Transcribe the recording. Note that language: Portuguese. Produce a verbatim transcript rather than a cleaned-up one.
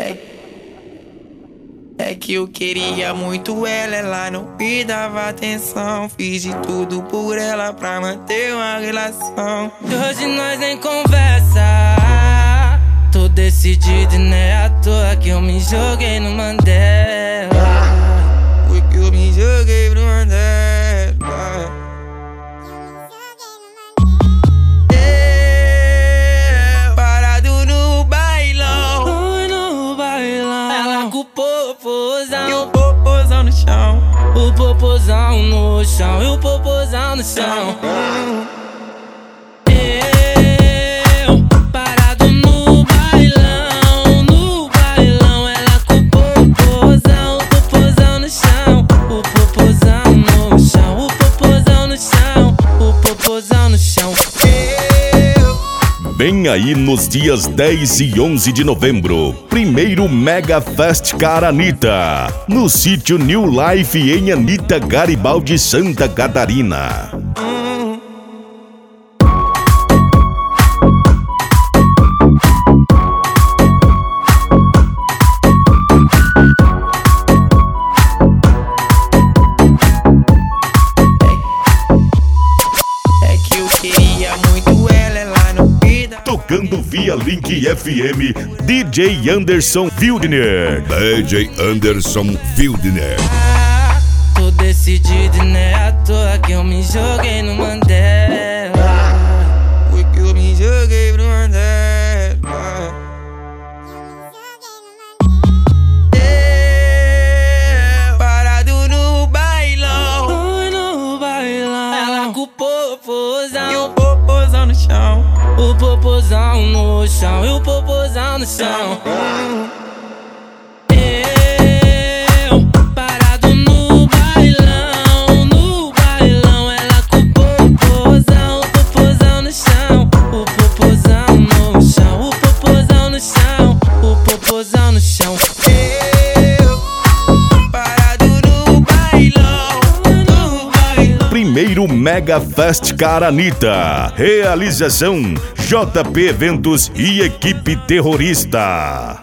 É, é que eu queria muito ela, ela não me dava atenção. Fiz de tudo por ela pra manter uma relação. E hoje nós nem conversa. Tô decidido e não é à toa que eu me joguei no Mandela. Foi que eu me joguei pro Mandela. É, parado no bailão. Oi, no bailão. Ela com o popozão E o popozão no chão. O popozão no chão. E o popozão no chão. Eu parado no bailão. No bailão. Ela com o popozão. O popozão no chão. O popozão no chão. O popozão no chão. O popozão no chão. Vem aí nos dias dez e onze de novembro, primeiro Mega Fest Cara Anitta, no sítio New Life em Anitta Garibaldi, Santa Catarina. É que eu queria muito ela, ela não me dava. Tocando via Link F M, D J Anderson Wildner. D J Anderson Wildner. Ah, tô decidido e não é à toa que eu me joguei no Mandela. Foi que eu me joguei pro Mandela. É, parado no bailão. Oi, no bailão. Ela com o E o popozão. popozão no chão. O popozão no chão. E o popozão no chão. Eu parado no bailão. No bailão. Ela com o popozão. O popozão no chão. O popozão no chão. O popozão no chão. O popozão no chão. Eu, parado no bailão. No bailão. Primeiro Mega Fest Cara Anitta. Realização J P Eventos e Equipe Terrorista.